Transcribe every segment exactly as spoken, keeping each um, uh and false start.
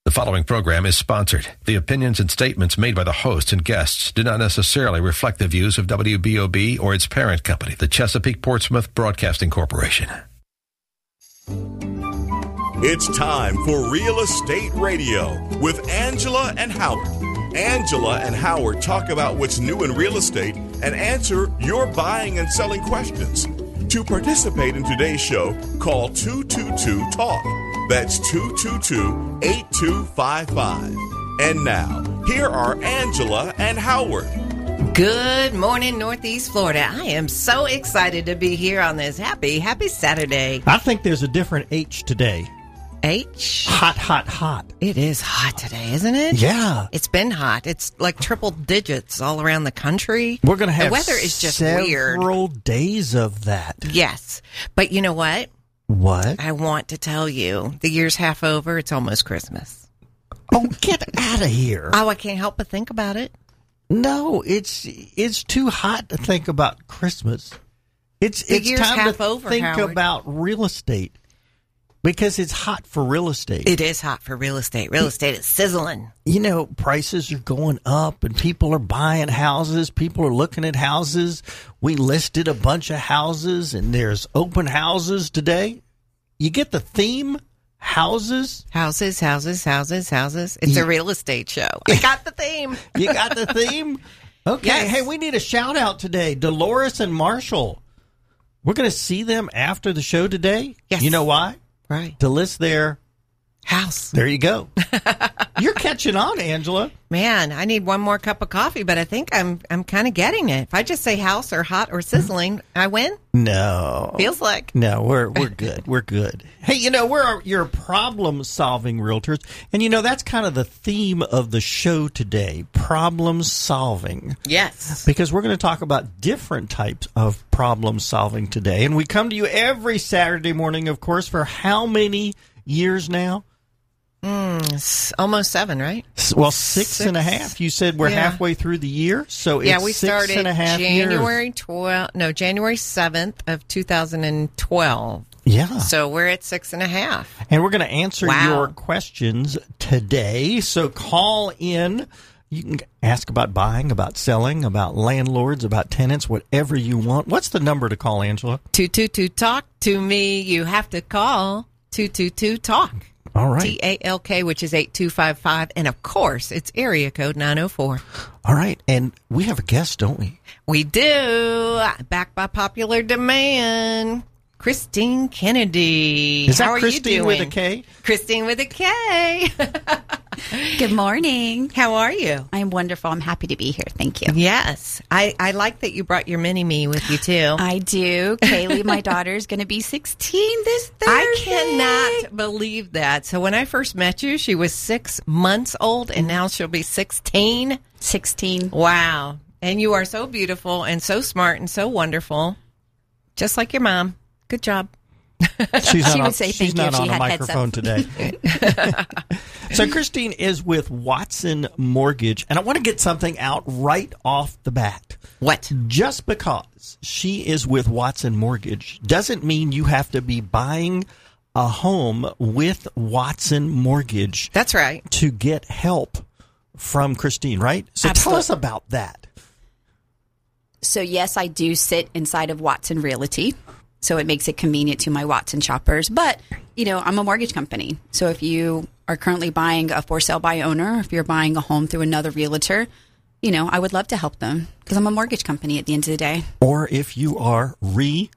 The following program is sponsored. The opinions and statements made by the host and guests do not necessarily reflect the views of W B O B or its parent company, the Chesapeake Portsmouth Broadcasting Corporation. It's time for Real Estate Radio with Angela and Howard. Angela and Howard talk about what's new in real estate and answer your buying and selling questions. To participate in today's show, call two two two talk. That's two two two, eight two five five. And now, here are Angela and Howard. Good morning, Northeast Florida. I am so excited to be here on this happy, happy Saturday. I think there's a different H today. H? Hot, hot, hot. It is hot today, isn't it? Yeah. It's been hot. It's like triple digits all around the country. We're going to have the weather is just several weird. Several days of that. Yes. But you know what? What? I want to tell you, the year's half over. It's almost Christmas. Oh, get out of here. Oh, I can't help but think about it. No, it's it's too hot to think about Christmas. It's the it's year's time half to over, think Howard. about real estate because it's hot for real estate. It is hot for real estate. Real estate is sizzling. You know, prices are going up and people are buying houses. People are looking at houses. We listed a bunch of houses and there's open houses today. You get the theme? Houses? Houses, houses, houses, houses. It's Yeah. a real estate show. I got the theme. You got the theme? Okay. Yes. Hey, we need a shout out today. Dolores and Marshall. We're going to see them after the show today. Yes. You know why? Right. To list their House. There you go. You're catching on, Angela. Man, I need one more cup of coffee, but I think I'm I'm kind of getting it. If I just say house or hot or sizzling, I win? No. Feels like. No, we're we're good. We're good. Hey, you know, we're your problem-solving realtors. And, you know, that's kind of the theme of the show today, problem-solving. Yes. Because we're going to talk about different types of problem-solving today. And we come to you every Saturday morning, of course, for how many years now? Mm, s- almost seven, right? Well, six, Six. and a half. You said we're Yeah. halfway through the year, so it's Yeah, we six started and a half years. January twelfth, no, January seventh of two thousand twelve. Yeah. So we're at six and a half. And we're going to answer Wow. your questions today. So call in. You can ask about buying, about selling, about landlords, about tenants, whatever you want. What's the number to call, Angela? two two two talk to me. You have to call two two two talk. All right. T A L K, which is eight two five five. And of course, it's area code nine oh four. All right. And we have a guest, don't we? We do. Back by popular demand. Christine Kennedy. Is that How are Christine you with doing? a K? Christine with a K. Good morning. How are you? I'm wonderful. I'm happy to be here. Thank you. Yes. I, I like that you brought your mini-me with you, too. I do. Kaylee, my daughter, is going to be sixteen this Thursday. I cannot believe that. So when I first met you, she was six months old, and now she'll be sixteen. sixteen. Wow. And you are so beautiful and so smart and so wonderful. Just like your mom. Good job. She's not She would on, say she's thank you not if she on a had microphone today. So Christine is with Watson Mortgage, and I want to get something out right off the bat. What? Just because she is with Watson Mortgage doesn't mean you have to be buying a home with Watson Mortgage That's right. to get help from Christine, right? So tell us about that. So, yes, I do sit inside of Watson Realty. So it makes it convenient to my Watson shoppers. But, you know, I'm a mortgage company. So if you are currently buying a for sale by owner, if you're buying a home through another realtor, you know, I would love to help them because I'm a mortgage company at the end of the day. Or if you are refinancing.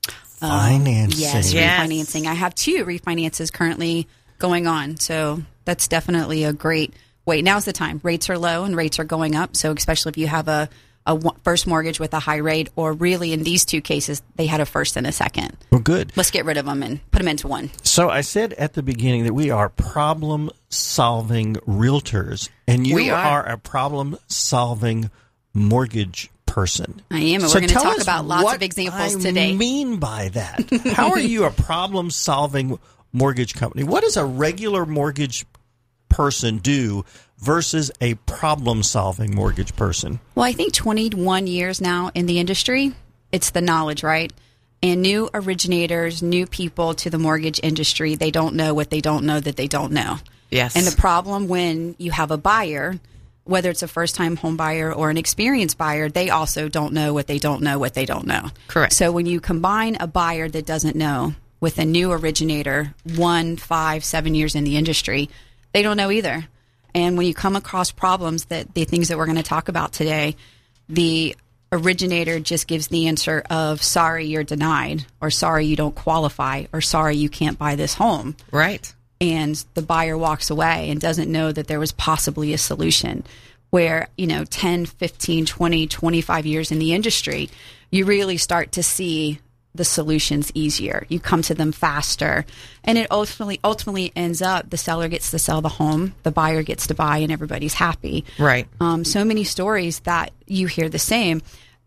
Yes, Yes. refinancing. I have two refinances currently going on. So that's definitely a great way. Now's the time. Rates are low and rates are going up. So especially if you have a, a one- first mortgage with a high rate, or really in these two cases, they had a first and a second. Well, good. Let's get rid of them and put them into one. So I said at the beginning that we are problem-solving realtors, and you We are. are a problem-solving mortgage person. I am, and So we're going to tell talk us about lots what of examples I today. mean by that? How are you a problem-solving mortgage company? What does a regular mortgage person do versus a problem-solving mortgage person? Well, I think twenty-one years now in the industry, it's the knowledge, right? And new originators, new people to the mortgage industry, they don't know what they don't know that they don't know. Yes. And the problem when you have a buyer, whether it's a first-time home buyer or an experienced buyer, they also don't know what they don't know what they don't know. Correct. So when you combine a buyer that doesn't know with a new originator, one, five, seven years in the industry, they don't know either. And when you come across problems, that the things that we're going to talk about today, the originator just gives the answer of sorry, you're denied, or sorry, you don't qualify, or sorry, you can't buy this home. Right. And the buyer walks away and doesn't know that there was possibly a solution. Where, you know, ten, fifteen, twenty, twenty-five years in the industry, you really start to see the solutions easier. You come to them faster. And it ultimately ultimately ends up the seller gets to sell the home, the buyer gets to buy, and everybody's happy. Right. Um, so many stories that you hear the same.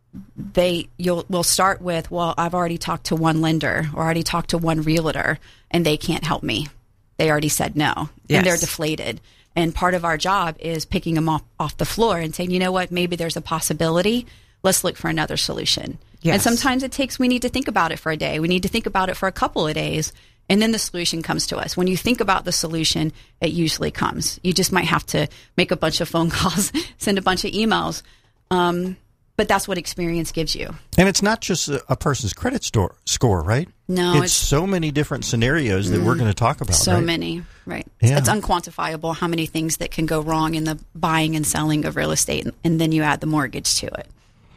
They you'll will start with, well, I've already talked to one lender or already talked to one realtor and they can't help me. They already said no. Yes. And they're deflated. And part of our job is picking them off, off the floor and saying, you know what, maybe there's a possibility. Let's look for another solution. Yes. And sometimes it takes, we need to think about it for a day. We need to think about it for a couple of days. And then the solution comes to us. When you think about the solution, it usually comes. You just might have to make a bunch of phone calls, send a bunch of emails. Um, but that's what experience gives you. And it's not just a, a person's credit store, score, right? No, it's, it's so many different scenarios that mm, we're going to talk about. So right? many, right? Yeah. It's unquantifiable how many things that can go wrong in the buying and selling of real estate, and, and then you add the mortgage to it.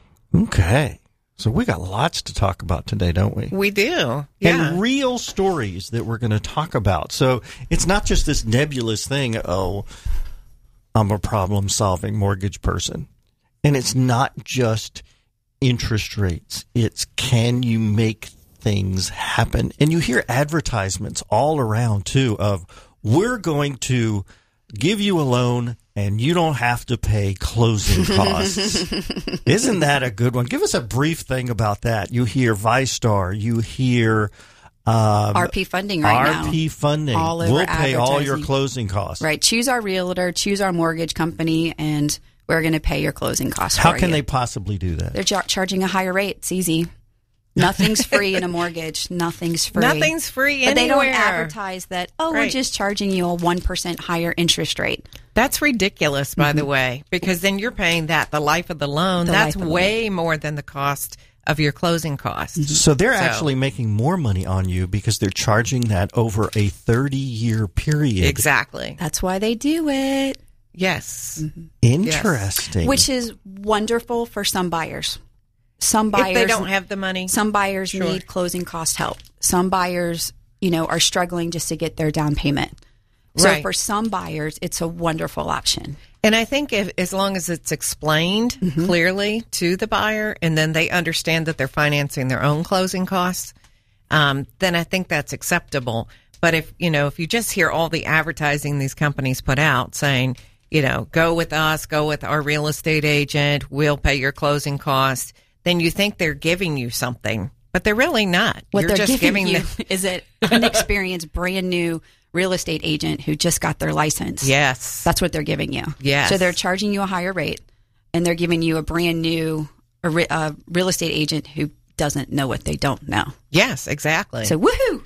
Okay, so we got lots to talk about today, don't we? We do, yeah. And real stories that we're going to talk about. So it's not just this nebulous thing. Oh, I'm a problem-solving mortgage person. And it's not just interest rates. It's can you make things happen? And you hear advertisements all around, too, of we're going to give you a loan and you don't have to pay closing costs. Isn't that a good one? Give us a brief thing about that. You hear ViStar. You hear um, R P funding right now. R P funding. All over we'll pay all your advertising. closing costs. Right. Choose our realtor, choose our mortgage company, and we're going to pay your closing costs How for can you. they possibly do that? They're char- charging a higher rate. It's easy. Nothing's free in a mortgage. Nothing's free. Nothing's free But anywhere. they don't advertise that, oh, Right. we're just charging you a one percent higher interest rate. That's ridiculous, by mm-hmm. the way, because then you're paying that, the life of the loan. The That's life of the way more than the cost of your closing costs. So they're So- actually making more money on you because they're charging that over a thirty-year period. Exactly. That's why they do it. Yes. Interesting. Which is wonderful for some buyers. Some buyers If they don't have the money. Some buyers Sure. need closing cost help. Some buyers, you know, are struggling just to get their down payment. So Right. for some buyers, it's a wonderful option. And I think if, as long as it's explained Mm-hmm. clearly to the buyer and then they understand that they're financing their own closing costs, um, then I think that's acceptable. But if, you know, if you just hear all the advertising these companies put out saying, you know, go with us, go with our real estate agent, we'll pay your closing costs, then you think they're giving you something, but they're really not. What You're they're just giving, giving you them. is an inexperienced, brand new real estate agent who just got their license. Yes. That's what they're giving you. Yes. So they're charging you a higher rate, and they're giving you a brand new a re, a real estate agent who doesn't know what they don't know. Yes, exactly. So woohoo!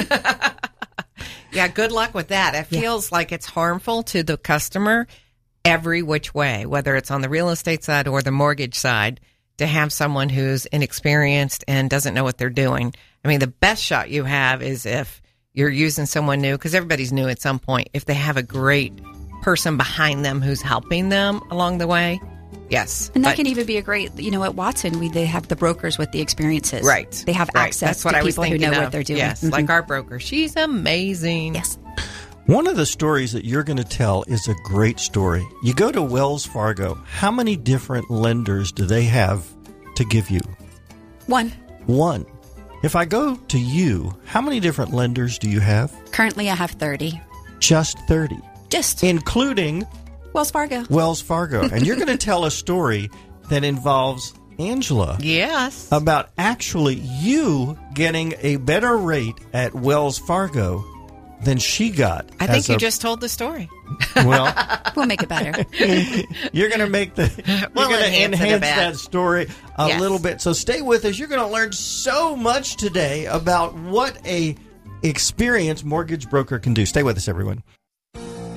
Yeah, good luck with that. It Yeah. feels like it's harmful to the customer every which way, whether it's on the real estate side or the mortgage side, to have someone who's inexperienced and doesn't know what they're doing. I mean, the best shot you have is if you're using someone new, because everybody's new at some point. If they have a great person behind them who's helping them along the way, yes. And that But- can even be a great, you know, at Watson, we they have the brokers with the experiences. Right. They have right. access That's what to I was people who thinking know of. what they're doing. Yes, Mhm. like our broker. She's amazing. Yes. One of the stories that you're going to tell is a great story. You go to Wells Fargo. How many different lenders do they have to give you? One. One. If I go to you, how many different lenders do you have? Currently, I have thirty. Just thirty, Just including Wells Fargo. Wells Fargo. And you're going to tell a story that involves Angela Yes. about actually you getting a better rate at Wells Fargo than she got. I think as you a- just told the story. Well, We'll make it better. you're going to make the you're We'll going to enhance it a enhance bit. that story a Yes. little bit. So stay with us. You're going to learn so much today about what a experienced mortgage broker can do. Stay with us, everyone.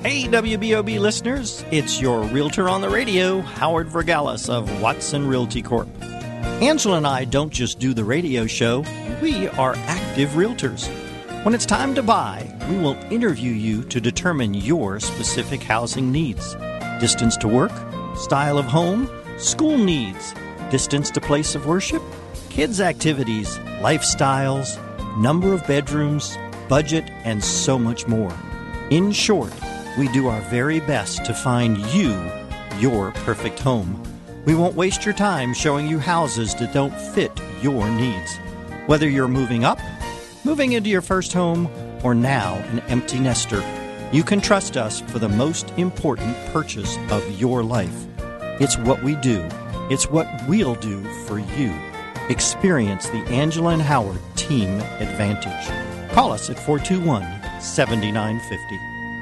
Hey, W B O B listeners, it's your realtor on the radio, Howard Vergalis of Watson Realty Corp. Angela and I don't just do the radio show, we are active realtors. When it's time to buy, we will interview you to determine your specific housing needs. Distance to work, style of home, school needs, distance to place of worship, kids' activities, lifestyles, number of bedrooms, budget, and so much more. In short, we do our very best to find you your perfect home. We won't waste your time showing you houses that don't fit your needs. Whether you're moving up, moving into your first home, or now an empty nester, you can trust us for the most important purchase of your life. It's what we do. It's what we'll do for you. Experience the Angela and Howard Team Advantage. Call us at four two one, seven nine five zero.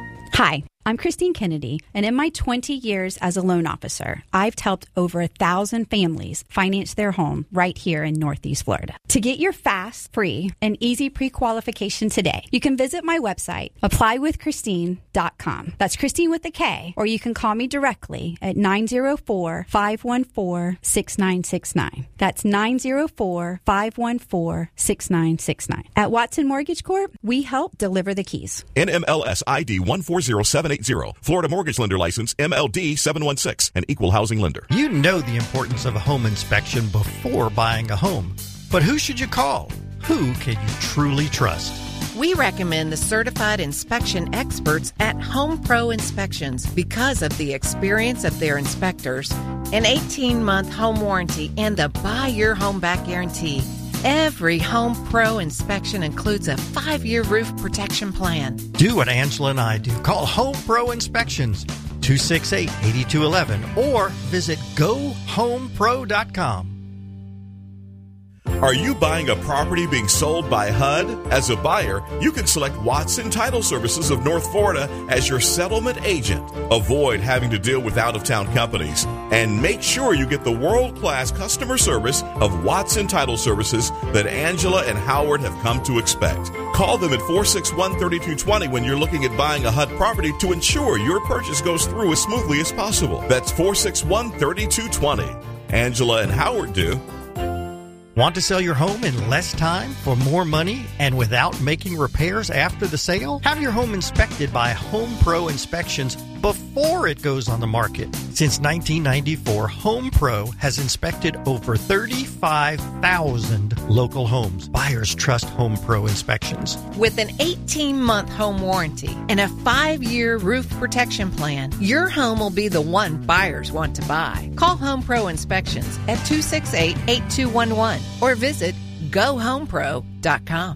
Hi, I'm Christine Kennedy, and in my twenty years as a loan officer, I've helped over a thousand families finance their home right here in Northeast Florida. To get your fast, free, and easy pre-qualification today, you can visit my website, apply with christine dot com. That's Christine with a K, or you can call me directly at nine zero four, five one four, six nine six nine. That's nine zero four, five one four, six nine six nine. At Watson Mortgage Corp, we help deliver the keys. N M L S I D one four zero seven eight zero. Florida Mortgage Lender License M L D seven one six. An equal housing lender. You know the importance of a home inspection before buying a home. But who should you call? Who can you truly trust? We recommend the certified inspection experts at Home Pro Inspections because of the experience of their inspectors, an eighteen-month home warranty, and the Buy Your Home Back guarantee. Every Home Pro inspection includes a five-year roof protection plan. Do what Angela and I do. Call Home Pro Inspections, two six eight, eight two one one, or visit go home pro dot com. Are you buying a property being sold by H U D? As a buyer, you can select Watson Title Services of North Florida as your settlement agent. Avoid having to deal with out-of-town companies. And make sure you get the world-class customer service of Watson Title Services that Angela and Howard have come to expect. Call them at four six one, three two two zero when you're looking at buying a H U D property to ensure your purchase goes through as smoothly as possible. That's four six one, three two two zero. Angela and Howard do. Want to sell your home in less time for more money and without making repairs after the sale? Have your home inspected by Home Pro Inspections before it goes on the market. Since nineteen ninety-four, Home Pro has inspected over thirty-five thousand local homes. Buyers trust Home Pro Inspections. With an eighteen-month home warranty and a five-year roof protection plan, your home will be the one buyers want to buy. Call Home Pro Inspections at two six eight, eight two one one or visit go home pro dot com.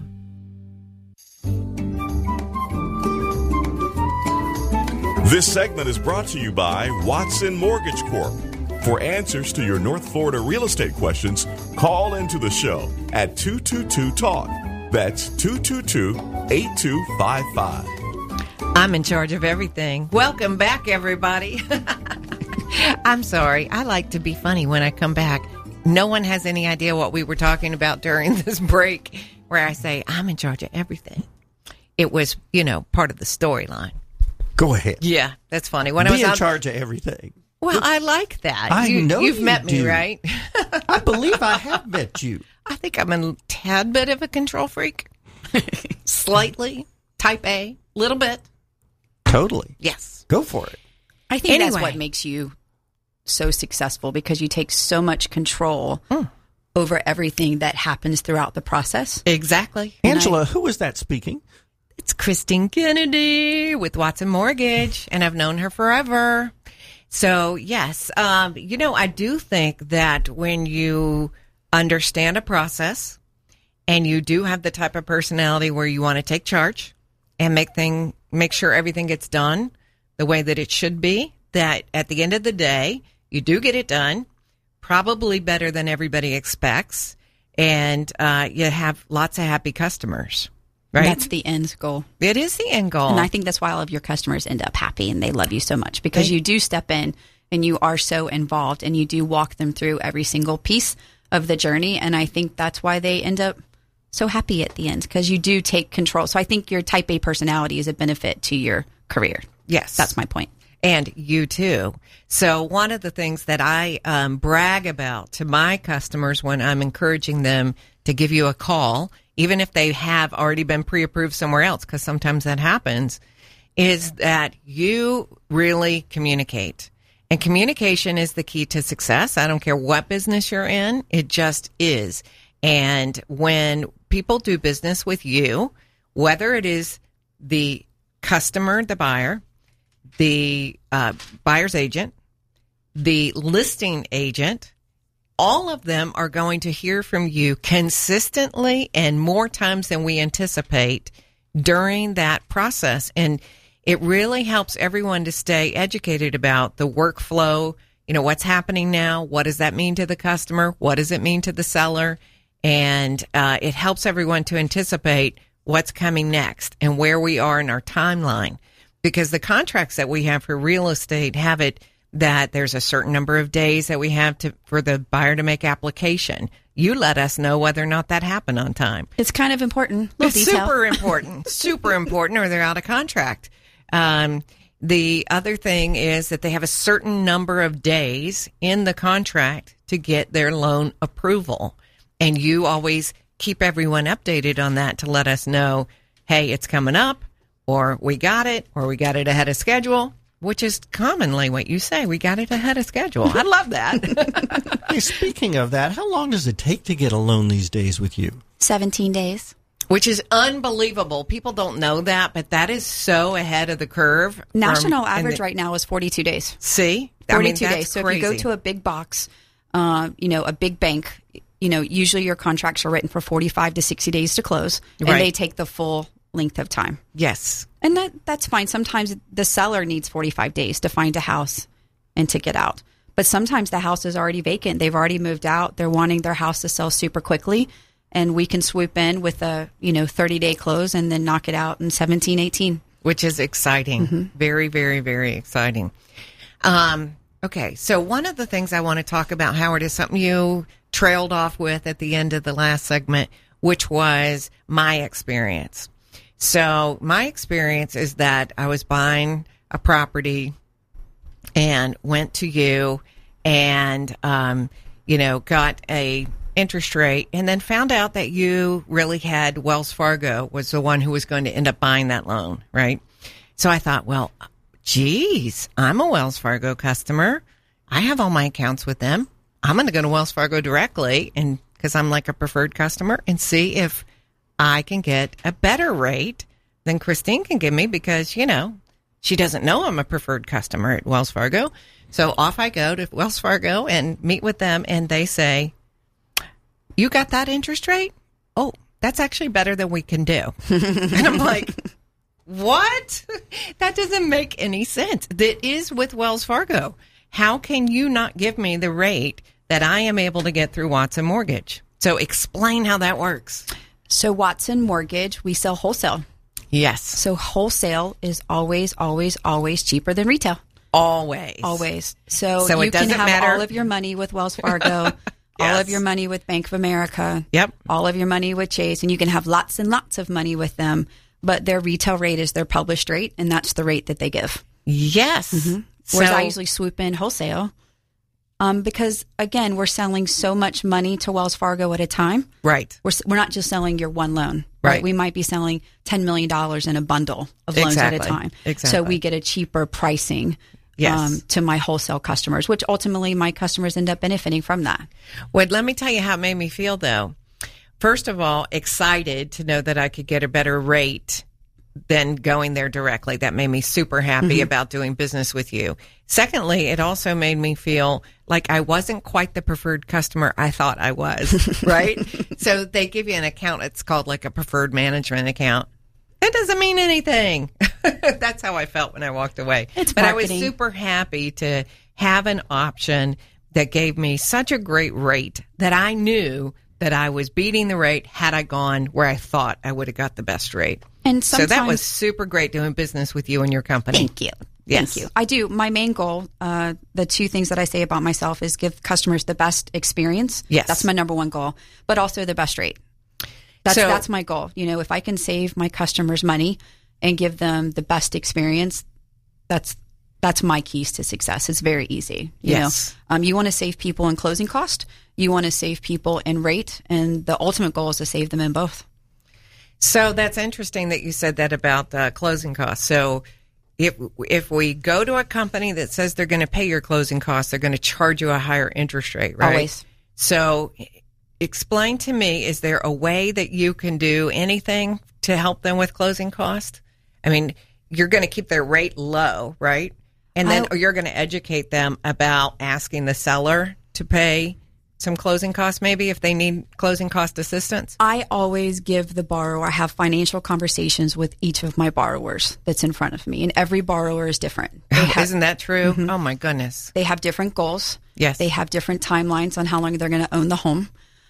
This segment is brought to you by Watson Mortgage Corp. For answers to your North Florida real estate questions, call into the show at two two two talk. That's two two two, eight two five five. I'm in charge of everything. Welcome back, everybody. I'm sorry. I like to be funny when I come back. No one has any idea what we were talking about during this break where I say, I'm in charge of everything. It was, you know, part of the storyline. Go ahead. Yeah, that's funny. When Be I was in on, charge of everything. Well, I like that. I you, know You've you met me, do. right? I believe I have met you. I think I'm a tad bit of a control freak. Slightly. Type A. Little bit. Totally. Yes. Go for it. I think that's Anyway. what makes you so successful, because you take so much control Mm. over everything that happens throughout the process. Exactly. Angela, who was that speaking? It's Christine Kennedy with Watson Mortgage, and I've known her forever. So, yes, um, you know, I do think that when you understand a process and you do have the type of personality where you want to take charge and make thing, make sure everything gets done the way that it should be, that at the end of the day, you do get it done, probably better than everybody expects, and uh, you have lots of happy customers. Right? That's the end goal. It is the end goal. And I think that's why all of your customers end up happy and they love you so much, because They- you do step in and you are so involved and you do walk them through every single piece of the journey. And I think that's why they end up so happy at the end, because you do take control. So I think your type A personality is a benefit to your career. Yes. That's my point. And you too. So one of the things that I um, brag about to my customers when I'm encouraging them to give you a call, even if they have already been pre-approved somewhere else, because sometimes that happens, is that you really communicate. And communication is the key to success. I don't care what business you're in. It just is. And when people do business with you, whether it is the customer, the buyer, the uh, buyer's agent, the listing agent, all of them are going to hear from you consistently and more times than we anticipate during that process. And it really helps everyone to stay educated about the workflow, you know, what's happening now, what does that mean to the customer, what does it mean to the seller, and uh, it helps everyone to anticipate what's coming next and where we are in our timeline. Because the contracts that we have for real estate have it that there's a certain number of days that we have to for the buyer to make application. You let us know whether or not that happened on time. It's kind of important. Little It's detail. super important, super important, or they're out of contract. Um, the other thing is that they have a certain number of days in the contract to get their loan approval. And you always keep everyone updated on that to let us know, hey, it's coming up, or we got it, or we got it ahead of schedule, which is commonly what you say. We got it ahead of schedule. I love that. Hey, speaking of that, how long does it take to get a loan these days with you? seventeen days. Which is unbelievable. People don't know that, but that is so ahead of the curve. National from- average the, right now is forty-two days. See? forty-two I mean, days. So crazy. if you go to a big box, uh, you know, a big bank, you know, usually your contracts are written for forty-five to sixty days to close, and Right. they take the full length of time. Yes. And that that's fine. Sometimes the seller needs forty-five days to find a house and to get out. But sometimes the house is already vacant. They've already moved out. They're wanting their house to sell super quickly. And we can swoop in with a, you know, thirty-day close and then knock it out in seventeen, eighteen. Which is exciting. Mm-hmm. Very, very, very exciting. Um, okay. So one of the things I want to talk about, Howard, is something you trailed off with at the end of the last segment, which was my experience. So my experience is that I was buying a property and went to you and, um, you know, got a interest rate and then found out that you really had Wells Fargo was the one who was going to end up buying that loan, right? So I thought, well, geez, I'm a Wells Fargo customer. I have all my accounts with them. I'm going to go to Wells Fargo directly and because I'm like a preferred customer and see if I can get a better rate than Christine can give me because, you know, she doesn't know I'm a preferred customer at Wells Fargo. So off I go to Wells Fargo and meet with them and they say, you got that interest rate? Oh, that's actually better than we can do. And I'm like, what? That doesn't make any sense. That is with Wells Fargo. How can you not give me the rate that I am able to get through Watson Mortgage? So explain how that works. So Watson Mortgage, we sell wholesale. Yes. So wholesale is always, always, always cheaper than retail. Always. Always. So, So you it can doesn't have matter. all of your money with Wells Fargo, all Yes. of your money with Bank of America, Yep. all of your money with Chase, and you can have lots and lots of money with them. But their retail rate is their published rate, and that's the rate that they give. Yes. Whereas So- I usually swoop in wholesale. Um, because again, we're selling so much money to Wells Fargo at a time. Right. We're, s- we're not just selling your one loan, right? Right. We might be selling ten million dollars in a bundle of loans at a Exactly. time. Exactly. So we get a cheaper pricing Yes. um, to my wholesale customers, which ultimately my customers end up benefiting from that. Well, let me tell you how it made me feel, though. First of all, excited to know that I could get a better rate than going there directly. That made me super happy about doing business with you. Secondly, it also made me feel like I wasn't quite the preferred customer I thought I was, right? So they give you an account. It's called like a preferred management account. That doesn't mean anything. That's how I felt when I walked away. It's but I was marketing. super happy to have an option that gave me such a great rate that I knew that I was beating the rate had I gone where I thought I would have got the best rate. And So sometimes, that was super great doing business with you and your company. thank you. Yes. Thank you. I do. My main goal, uh, the two things that I say about myself is give customers the best experience. Yes. That's my number one goal, but also the best rate. That's, So- that's my goal. You know, if I can save my customers money and give them the best experience, That's that's my keys to success. It's very easy. You Yes. know, um, you want to save people in closing cost. You want to save people in rate, and the ultimate goal is to save them in both. So that's interesting that you said that about the closing costs. So if if we go to a company that says they're going to pay your closing costs, they're going to charge you a higher interest rate, right? Always. So explain to me, is there a way that you can do anything to help them with closing costs? I mean, you're going to keep their rate low, right? And then I- you're going to educate them about asking the seller to pay some closing costs, maybe if they need closing cost assistance. I always give the borrower, I have financial conversations with each of my borrowers that's in front of me, and every borrower is different. They have, Isn't that true? Oh, my goodness. they have different goals. Yes. They have different timelines on how long they're going to own the home.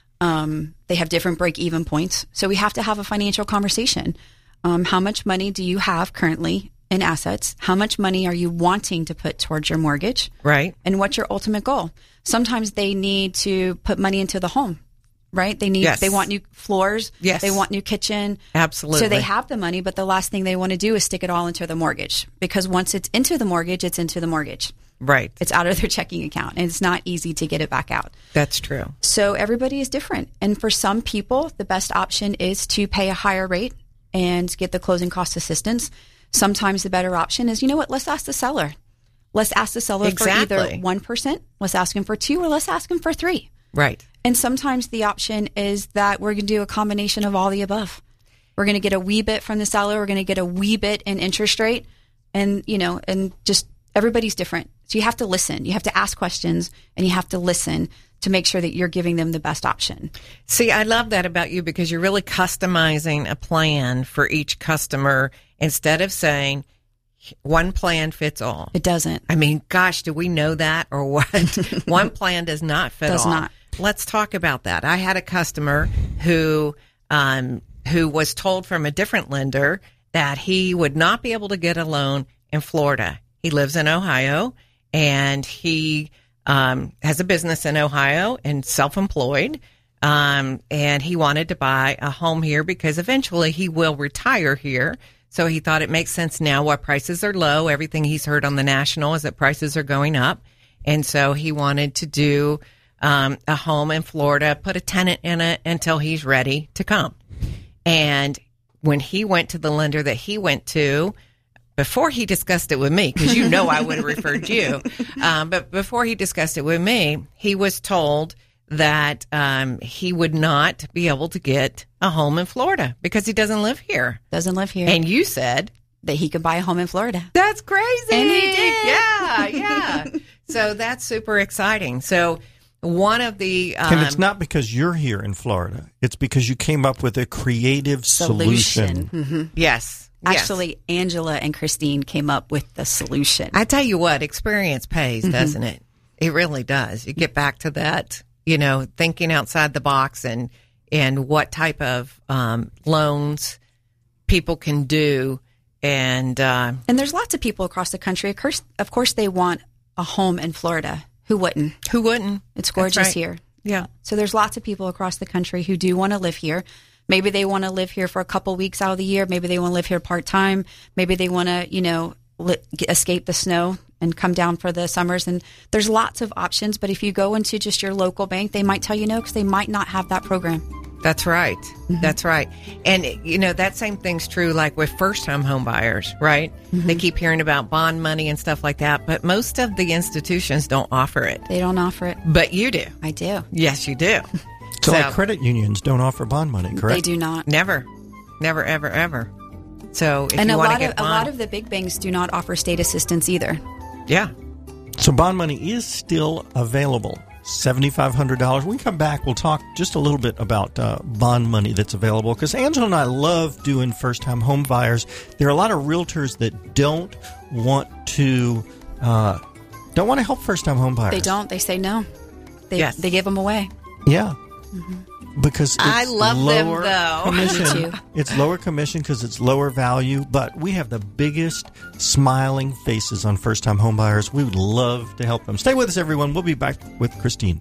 Um, they have different break-even points. So we have to have a financial conversation. Um, how much money do you have currently in assets? How much money are you wanting to put towards your mortgage? Right. And what's your ultimate goal? Sometimes they need to put money into the home, right? They need, Yes. they want new floors. Yes. They want new kitchen. Absolutely. So they have the money, but the last thing they want to do is stick it all into the mortgage, because once it's into the mortgage, it's into the mortgage. Right. It's out of their checking account, and it's not easy to get it back out. That's true. So everybody is different. And for some people, the best option is to pay a higher rate and get the closing cost assistance. Sometimes the better option is, you know what, let's ask the seller. Let's ask the seller Exactly. for either one percent, let's ask him for two, or let's ask him for three. Right. And sometimes the option is that we're going to do a combination of all the above. We're going to get a wee bit from the seller. We're going to get a wee bit in interest rate. And, you know, and just everybody's different. So you have to listen. You have to ask questions, and you have to listen to make sure that you're giving them the best option. See, I love that about you, because you're really customizing a plan for each customer instead of saying one plan fits all. It doesn't. I mean, gosh, do we know that or what? One plan does not fit Does all. not. Let's talk about that. I had a customer who um, who was told from a different lender that he would not be able to get a loan in Florida. He lives in Ohio, and he um, has a business in Ohio and self-employed. Um, and he wanted to buy a home here because eventually he will retire here. So he thought it makes sense now while prices are low. Everything he's heard on the national is that prices are going up. And so he wanted to do um, a home in Florida, put a tenant in it until he's ready to come. And when he went to the lender that he went to, before he discussed it with me, because you know I would have referred you, um, but before he discussed it with me, he was told that um, he would not be able to get a home in Florida because he doesn't live here. Doesn't live here. And you said, that he could buy a home in Florida. that's crazy. And he did. Yeah, yeah. So that's super exciting. So one of the... Um, And it's not because you're here in Florida. It's because you came up with a creative solution. Mm-hmm. Yes. yes. Actually, Angela and Christine came up with the solution. I tell you what, experience pays, doesn't it? It really does. You get back to that, you know, thinking outside the box and and what type of um, loans people can do. And uh, And there's lots of people across the country. Of course, of course, they want a home in Florida. Who wouldn't? who wouldn't? It's That's gorgeous right. here. Yeah. So there's lots of people across the country who do want to live here. Maybe they want to live here for a couple weeks out of the year. Maybe they want to live here part time. Maybe they want to, you know, li- get, escape the snow and come down for the summers. And there's lots of options. But if you go into just your local bank, they might tell you no because they might not have that program. That's right. That's right. And, you know, that same thing's true like with first-time home buyers, right? They keep hearing about bond money and stuff like that, but most of the institutions don't offer it. They don't offer it. But you do. I do. Yes, you do. So, like credit unions don't offer bond money, correct? They do not. Never. Never, ever, ever. So if And you a want to lot get of a bond, lot of the big banks do not offer state assistance either. yeah. So bond money is still available. seven thousand five hundred dollars. When we come back, we'll talk just a little bit about uh, bond money that's available, because Angela and I love doing first-time home buyers. There are a lot of realtors that don't want to uh, don't want to help first-time home buyers. They don't. They say no. They Yes. they give them away. Yeah. Because it's I love them, lower though. commission. Me too. It's lower commission because it's lower value, but we have the biggest smiling faces on first-time home buyers. We would love to help them. Stay with us, everyone. We'll be back with Christine.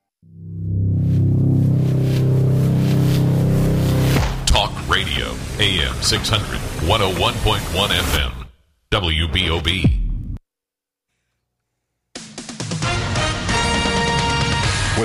Talk Radio, A M six hundred, one oh one point one F M, W B O B.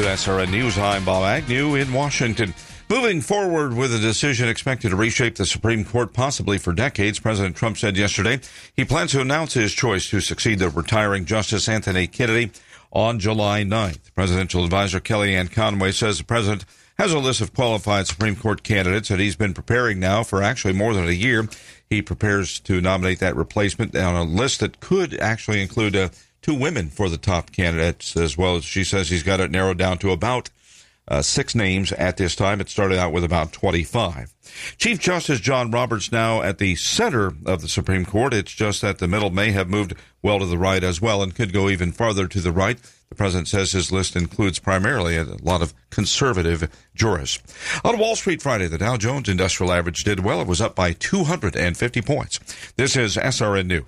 S R N News, I'm Bob Agnew in Washington. Moving forward with a decision expected to reshape the Supreme Court possibly for decades, President Trump said yesterday he plans to announce his choice to succeed the retiring Justice Anthony Kennedy on July ninth. Presidential advisor Kellyanne Conway says the president has a list of qualified Supreme Court candidates that he's been preparing now for actually more than a year. He prepares to nominate that replacement on a list that could actually include uh, two women for the top candidates, as well as she says he's got it narrowed down to about Uh, six names at this time. It started out with about twenty-five. Chief Justice John Roberts now at the center of the Supreme Court. It's just that the middle may have moved well to the right as well and could go even farther to the right. The president says his list includes primarily a lot of conservative jurists. On Wall Street Friday, the Dow Jones Industrial Average did well. It was up by two hundred fifty points. This is S R N News.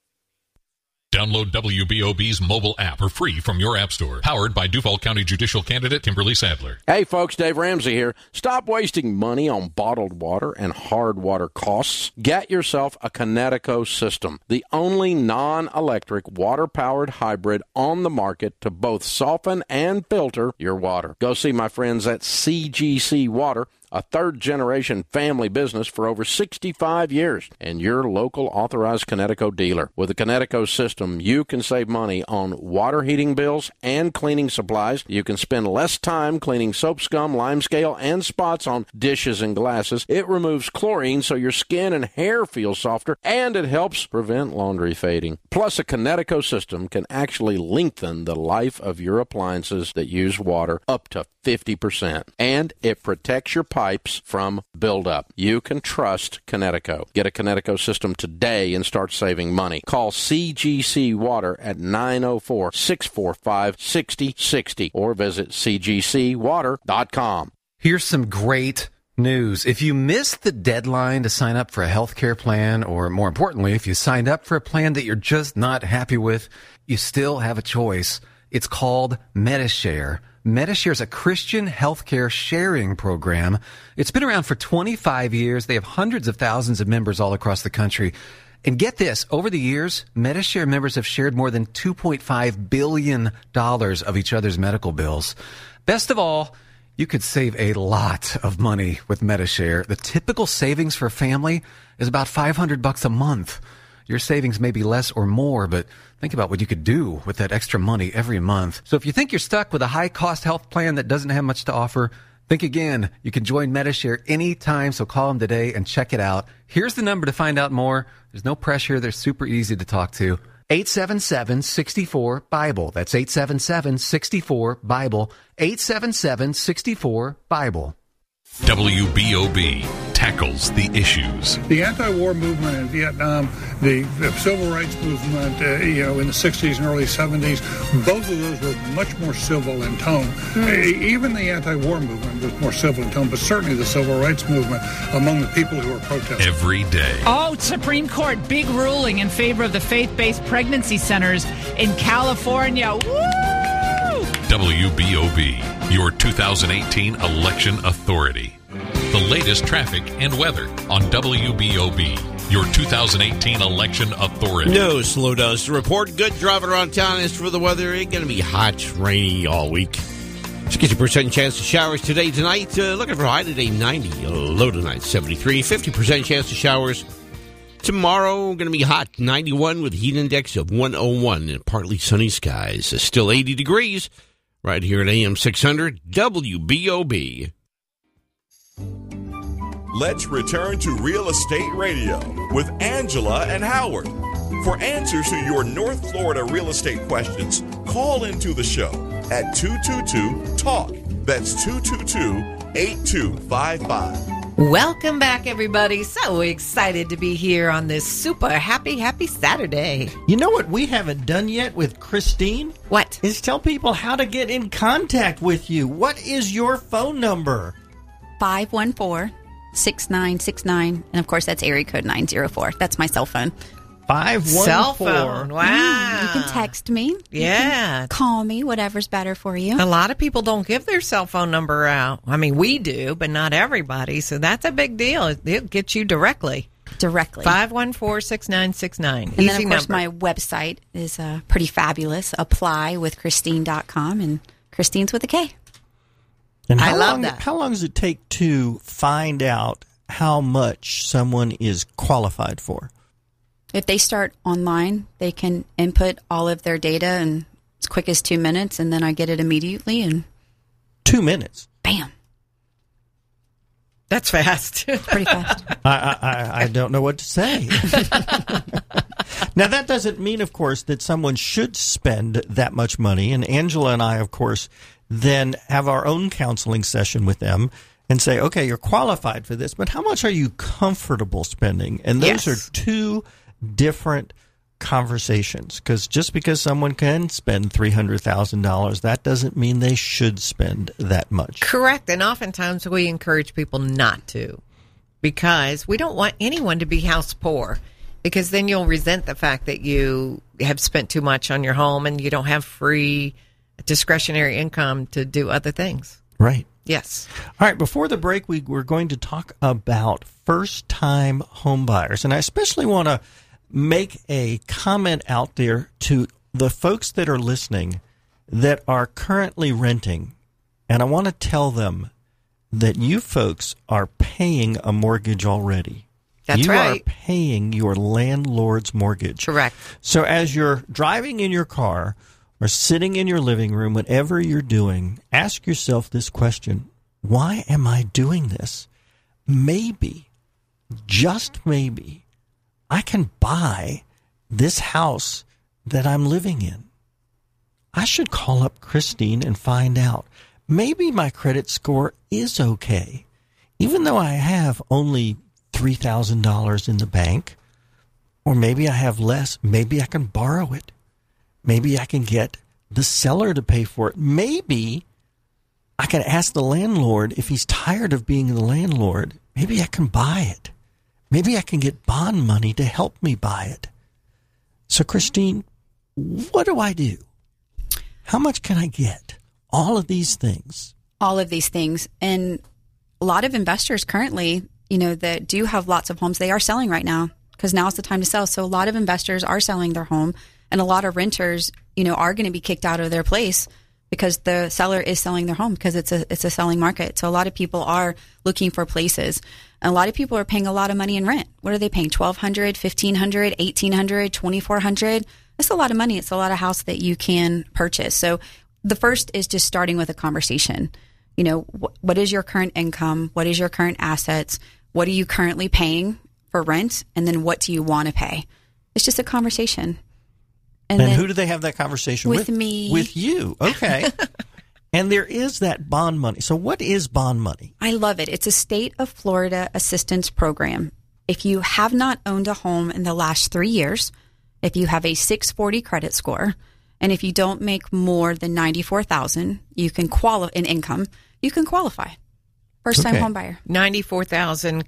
Download W B O B's mobile app for free from your app store. Powered by Duval County Judicial Candidate Kimberly Sadler. Hey folks, Dave Ramsey here. Stop wasting money on bottled water and hard water costs. Get yourself a Connecticut system, the only non-electric water-powered hybrid on the market to both soften and filter your water. Go see my friends at C G C Water, a third-generation family business for over sixty-five years, and your local authorized Connecticut dealer. With the Connecticut system, you can save money on water heating bills and cleaning supplies. You can spend less time cleaning soap scum, lime scale, and spots on dishes and glasses. It removes chlorine so your skin and hair feel softer, and it helps prevent laundry fading. Plus, a Connecticut system can actually lengthen the life of your appliances that use water up to fifty percent, and it protects your pipes from buildup. You can trust Connecticut. Get a Connecticut system today and start saving money. Call C G C Water at nine oh four, six four five, six oh six oh or visit c g c water dot com. Here's some great news. If you missed the deadline to sign up for a health care plan, or more importantly, if you signed up for a plan that you're just not happy with, you still have a choice. It's called Medi-Share. Medi-Share is a Christian healthcare sharing program. It's been around for twenty-five years. They have hundreds of thousands of members all across the country. And get this, over the years, Medi-Share members have shared more than two point five billion dollars of each other's medical bills. Best of all, you could save a lot of money with Medi-Share. The typical savings for a family is about five hundred bucks a month. Your savings may be less or more, but think about what you could do with that extra money every month. So if you think you're stuck with a high-cost health plan that doesn't have much to offer, think again. You can join Medi-Share anytime, so call them today and check it out. Here's the number to find out more. There's no pressure. They're super easy to talk to. eight seven seven, six four, BIBLE. That's eight seven seven, six four, BIBLE. eight seven seven, six four, BIBLE. W B O B tackles the issues. The anti-war movement in Vietnam, the, the civil rights movement, uh, you know, in the sixties and early seventies, both of those were much more civil in tone. Mm. Uh, even the anti-war movement was more civil in tone, but certainly the civil rights movement among the people who were protesting. Every day. Oh, Supreme Court, big ruling in favor of the faith-based pregnancy centers in California. Woo! W B O B, your two thousand eighteen election authority. The latest traffic and weather on W B O B, your two thousand eighteen election authority. No slowdowns to report. Good driving around town. As for the weather, it's going to be hot, rainy all week. sixty percent chance of showers today, tonight. Uh, looking for a high today, ninety. A low tonight, seventy-three. fifty percent chance of showers. Tomorrow, going to be hot, ninety-one with a heat index of one oh one and partly sunny skies. It's still eighty degrees right here at A M six hundred W B O B. Let's return to Real Estate Radio with Angela and Howard. For answers to your North Florida real estate questions, call into the show at two two two, TALK. That's two two two, eight two five five. Welcome back, everybody. So excited to be here on this super happy, happy Saturday. You know what we haven't done yet with Christine? What? Is tell people how to get in contact with you. What is your phone number? five one four, six nine six nine. And, of course, that's area code nine oh four. That's my cell phone. five one four. Cell phone. Wow. Mm, you can text me. Yeah. Call me, whatever's better for you. A lot of people don't give their cell phone number out. I mean, we do, but not everybody. So that's a big deal. It'll get you directly. Directly. five one four, six nine six nine. And Easy then, of course, number. my website is uh, pretty fabulous. apply with christine dot com, and Christine's with a K. And how I love long, that. How long does it take to find out how much someone is qualified for? If they start online, they can input all of their data in as quick as two minutes, and then I get it immediately. And Two minutes? bam. That's fast. Pretty fast. I, I, I don't know what to say. Now, that doesn't mean, of course, that someone should spend that much money. And Angela and I, of course, then have our own counseling session with them and say, okay, you're qualified for this, but how much are you comfortable spending? And those Yes. are two different conversations, because just because someone can spend three hundred thousand dollars, that doesn't mean they should spend that much. Correct. And oftentimes we encourage people not to, because we don't want anyone to be house poor, because then you'll resent the fact that you have spent too much on your home and you don't have free discretionary income to do other things. Right. Yes. All right, before the break, we, we're going to talk about first-time home buyers. And I especially want to make a comment out there to the folks that are listening that are currently renting. And I want to tell them that you folks are paying a mortgage already. That's you right. are paying your landlord's mortgage. Correct. So as you're driving in your car or sitting in your living room, whatever you're doing, ask yourself this question: why am I doing this? Maybe, just maybe, I can buy this house that I'm living in. I should call up Christine and find out. Maybe my credit score is okay. Even though I have only three thousand dollars in the bank, or maybe I have less, maybe I can borrow it. Maybe I can get the seller to pay for it. Maybe I can ask the landlord if he's tired of being the landlord. Maybe I can buy it. Maybe I can get bond money to help me buy it. So, Christine, what do I do? How much can I get? All of these things. All of these things. And a lot of investors currently, you know, that do have lots of homes, they are selling right now, because now is the time to sell. So a lot of investors are selling their home, and a lot of renters, you know, are going to be kicked out of their place because the seller is selling their home, because it's a it's a selling market. So a lot of people are looking for places. And a lot of people are paying a lot of money in rent. What are they paying? twelve hundred dollars, fifteen hundred dollars, eighteen hundred dollars, twenty-four hundred dollars? That's a lot of money. It's a lot of house that you can purchase. So the first is just starting with a conversation. You know, wh- what is your current income? What is your current assets? What are you currently paying for rent? And then what do you want to pay? It's just a conversation. And, and who do they have that conversation with? With me. With you. Okay. And there is that bond money. So what is bond money? I love it. It's a state of Florida assistance program. If you have not owned a home in the last three years, if you have a six forty credit score, and if you don't make more than ninety-four thousand dollars, you can qualify in income, you can qualify. First time Okay. home buyer. ninety-four thousand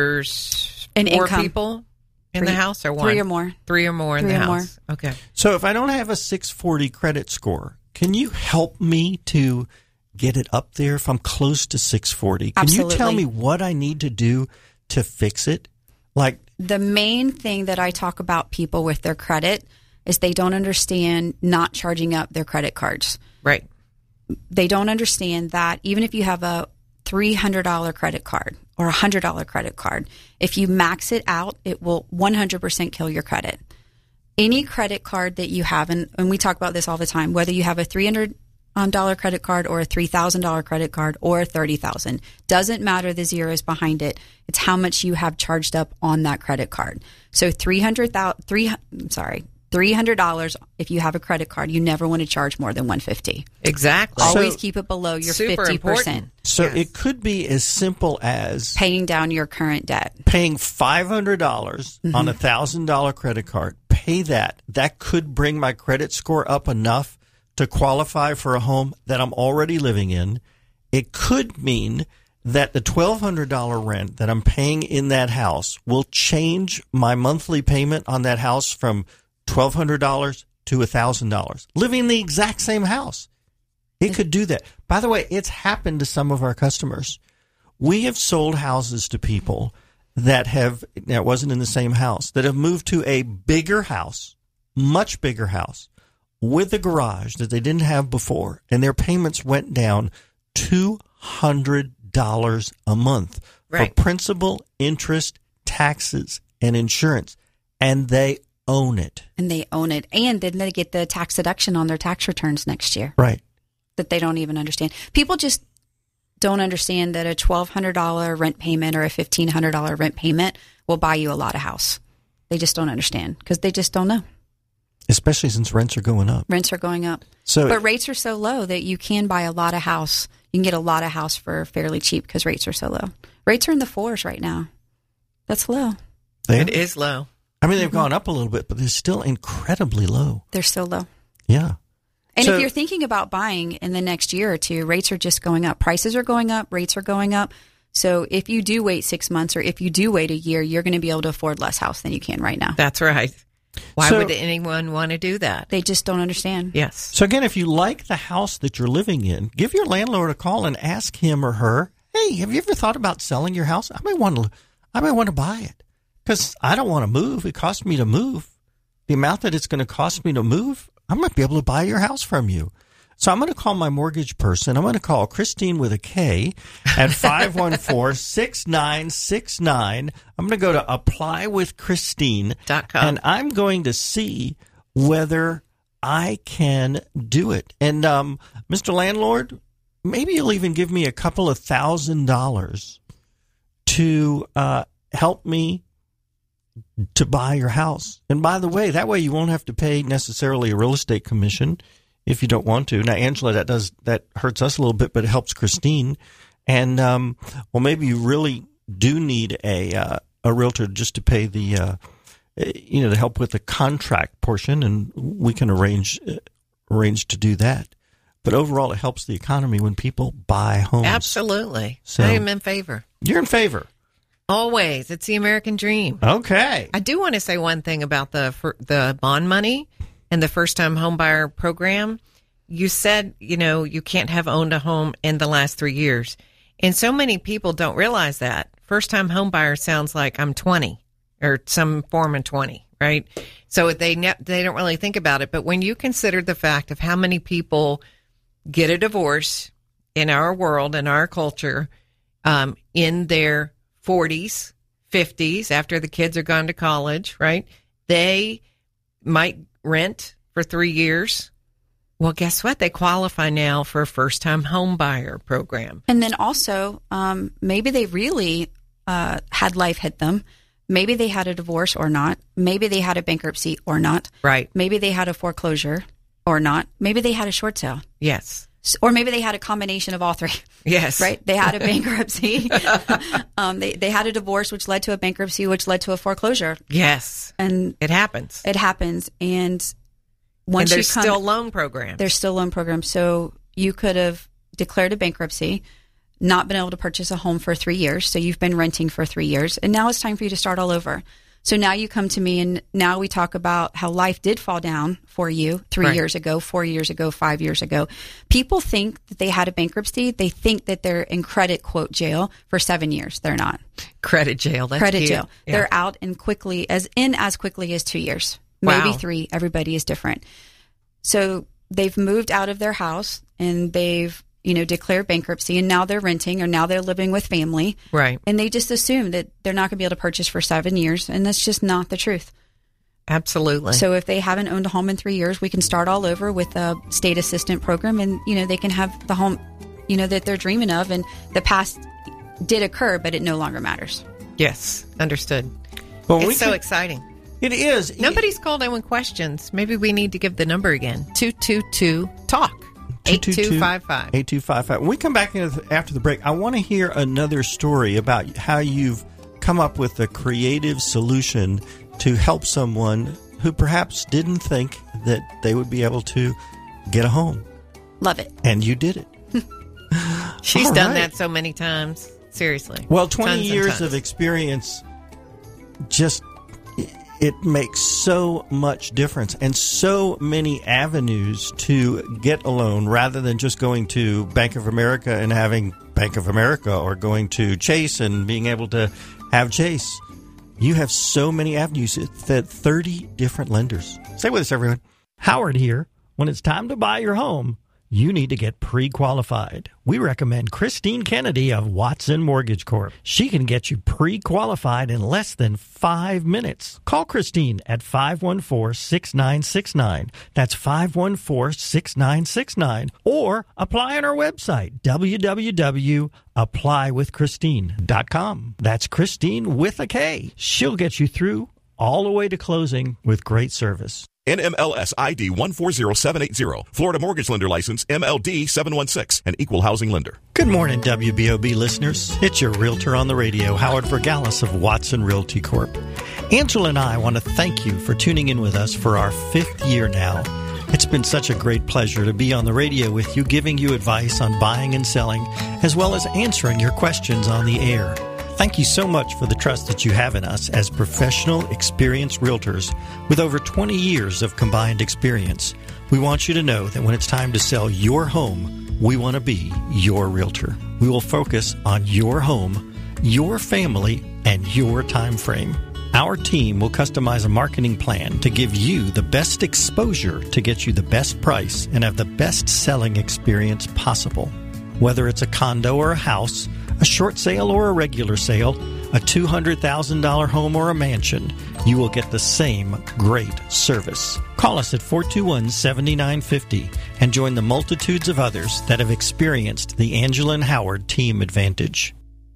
covers An four income. people in Three- the house, or one? three or more. Three or more in Three the or more. house. Okay. So if I don't have a six forty credit score, can you help me to get it up there if I'm close to six forty? Can you tell Absolutely. me what I need to do to fix it? Like, The main thing that I talk about people with their credit is they don't understand not charging up their credit cards. Right. They don't understand that even if you have a three hundred dollars credit card or a one hundred dollars credit card, if you max it out, it will one hundred percent kill your credit. Any credit card that you have, and, and we talk about this all the time, whether you have a three hundred dollars credit card or a three thousand dollars credit card or a thirty thousand dollars, doesn't matter the zeros behind it. It's how much you have charged up on that credit card. So three hundred thousand dollars, three, I'm sorry, three hundred dollars if you have a credit card, you never want to charge more than one hundred fifty dollars. Exactly. Always So- keep it below your Super fifty percent. important. so Yes. it could be as simple as Paying down your current debt. paying five hundred dollars Mm-hmm. on a one thousand dollars credit card. Pay that. That could bring my credit score up enough to qualify for a home that I'm already living in. It could mean that the twelve hundred dollars rent that I'm paying in that house will change my monthly payment on that house from twelve hundred dollars to one thousand dollars. Living in the exact same house. It could do that. By the way, it's happened to some of our customers. We have sold houses to people that have, now it wasn't in the same house, that have moved to a bigger house, much bigger house, with a garage that they didn't have before, and their payments went down two hundred dollars a month Right. for principal, interest, taxes, and insurance. And they own it. And they own it. And then they get the tax deduction on their tax returns next year Right. that they don't even understand. People just don't understand that a twelve hundred dollars rent payment or a fifteen hundred dollars rent payment will buy you a lot of house. They just don't understand because they just don't know. Especially since rents are going up. Rents are going up. So, but rates are so low that you can buy a lot of house. You can get a lot of house for fairly cheap because rates are so low. Rates are in the fours right now. That's low. they, It is low. I mean, they've gone up a little bit, but they're still incredibly low. They're so low. Yeah. And So- if you're thinking about buying in the next year or two, rates are just going up. Prices are going up. Rates are going up. So if you do wait six months or if you do wait a year, you're going to be able to afford less house than you can right now. That's right. Why So- would anyone want to do that? They just don't understand. Yes. So again, if you like the house that you're living in, give your landlord a call and ask him or her, "Hey, have you ever thought about selling your house? I may want to, I may want to buy it because I don't want to move. It costs me to move. The amount that it's going to cost me to move, I might be able to buy your house from you." So I'm going to call my mortgage person. I'm going to call Christine with a K at five one four, six nine six nine. I'm going to go to apply with christine Dot com. and I'm going to see whether I can do it. And um, Mister Landlord, maybe you'll even give me a couple of thousand dollars to uh, help me to buy your house. And by the way, that way you won't have to pay necessarily a real estate commission if you don't want to. Now, Angela, that does that hurts us a little bit, but it helps Christine. And um, well, maybe you really do need a uh, a realtor just to pay the uh, you know to help with the contract portion, and we can arrange uh, arrange to do that. But overall, it helps the economy when people buy homes. Absolutely. So- I am in favor. You're in favor. Always. It's the American dream. Okay. I do want to say one thing about the for, the bond money and the first-time homebuyer program. You said, you know, you can't have owned a home in the last three years. And so many people don't realize that. First-time homebuyer sounds like I'm twenty or some form of twenty, right? So they ne- they don't really think about it. But when you consider the fact of how many people get a divorce in our world, in our culture, um, in their forties, fifties, after the kids are gone to college, right? They might rent for three years. Well, guess what? They qualify now for a first-time home buyer program. And then also, um, maybe they really uh, had life hit them. Maybe they had a divorce or not. Maybe they had a bankruptcy or not. Right. Maybe they had a foreclosure or not. Maybe they had a short sale. Yes. S- Or maybe they had a combination of all three. Yes. Right? They had a bankruptcy. um, they, they had a divorce, which led to a bankruptcy, which led to a foreclosure. Yes. And It happens. it happens. And And once there's you come, still loan programs. there's still loan programs. So you could have declared a bankruptcy, not been able to purchase a home for three years. So you've been renting for three years. And now it's time for you to start all over. So now you come to me and now we talk about how life did fall down for you three Right. years ago, four years ago, five years ago. People think that they had a bankruptcy. They think that they're in credit quote jail for seven years. They're not. Credit jail. That's credit cute. jail. Yeah. They're out in quickly as in as quickly as two years, maybe Wow. three. Everybody is different. So they've moved out of their house and they've, you know, declared bankruptcy and now they're renting or now they're living with family. Right. And they just assume that they're not going to be able to purchase for seven years. And that's just not the truth. Absolutely. So if they haven't owned a home in three years, we can start all over with a state assistant program and, you know, they can have the home, you know, that they're dreaming of. And the past did occur, but it no longer matters. Yes. Understood. Well, it's we so can- exciting. It is. Nobody's called anyone questions. Maybe we need to give the number again. two two two talk. eight two five five. eight two five five. When we come back after the break, I want to hear another story about how you've come up with a creative solution to help someone who perhaps didn't think that they would be able to get a home. Love it. And you did it. She's All done right. that so many times. Seriously. Well, twenty Tons and years tons. of experience just it makes so much difference and so many avenues to get a loan rather than just going to Bank of America and having Bank of America or going to Chase and being able to have Chase. You have so many avenues that thirty different lenders. Stay with us, everyone. Howard here. When it's time to buy your home, you need to get pre-qualified. We recommend Christine Kennedy of Watson Mortgage Corp. She can get you pre-qualified in less than five minutes. Call Christine at five one four, six nine six nine. That's five one four, six nine six nine. Or apply on our website, w w w dot apply with christine dot com. That's Christine with a K. She'll get you through all the way to closing with great service. N M L S I D one four zero seven eight zero. Florida Mortgage Lender License M L D seven one six. An equal housing lender. Good morning, W B O B listeners. It's your realtor on the radio, Howard Vergalis of Watson Realty Corp. Angela and I want to thank you for tuning in with us for our fifth year now. It's been such a great pleasure to be on the radio with you, giving you advice on buying and selling, as well as answering your questions on the air. Thank you so much for the trust that you have in us as professional, experienced realtors with over twenty years of combined experience. We want you to know that when it's time to sell your home, we want to be your realtor. We will focus on your home, your family, and your time frame. Our team will customize a marketing plan to give you the best exposure to get you the best price and have the best selling experience possible. Whether it's a condo or a house, a short sale or a regular sale, a two hundred thousand dollars home or a mansion, you will get the same great service. Call us at four two one, seven nine five zero and join the multitudes of others that have experienced the Angela and Howard team advantage.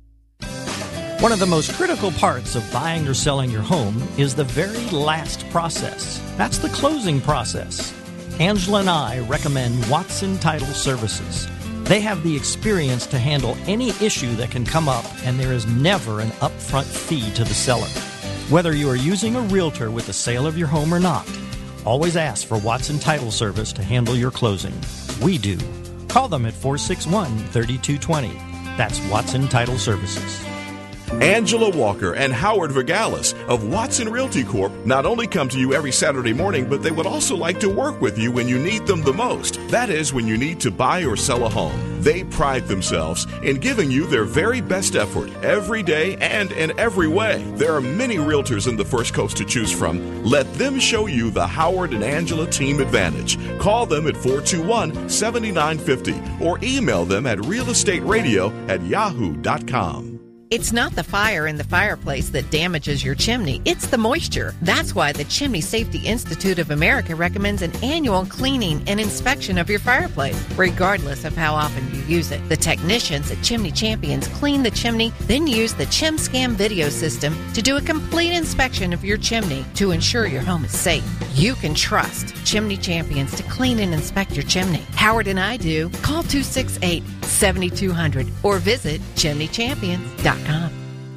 One of the most critical parts of buying or selling your home is the very last process. That's the closing process. Angela and I recommend Watson Title Services. They have the experience to handle any issue that can come up, and there is never an upfront fee to the seller. Whether you are using a realtor with the sale of your home or not, always ask for Watson Title Service to handle your closing. We do. Call them at four six one, three two two zero. That's Watson Title Services. Angela Walker and Howard Vergalis of Watson Realty Corp not only come to you every Saturday morning, but they would also like to work with you when you need them the most. That is, when you need to buy or sell a home. They pride themselves in giving you their very best effort every day and in every way. There are many realtors in the First Coast to choose from. Let them show you the Howard and Angela team advantage. Call them at four two one, seven nine five zero or email them at realestateradio at yahoo dot com. It's not the fire in the fireplace that damages your chimney. It's the moisture. That's why the Chimney Safety Institute of America recommends an annual cleaning and inspection of your fireplace, regardless of how often you use it. The technicians at Chimney Champions clean the chimney, then use the ChimScam video system to do a complete inspection of your chimney to ensure your home is safe. You can trust Chimney Champions to clean and inspect your chimney. Howard and I do. Call two six eight, seven two zero zero or visit chimney champions dot com.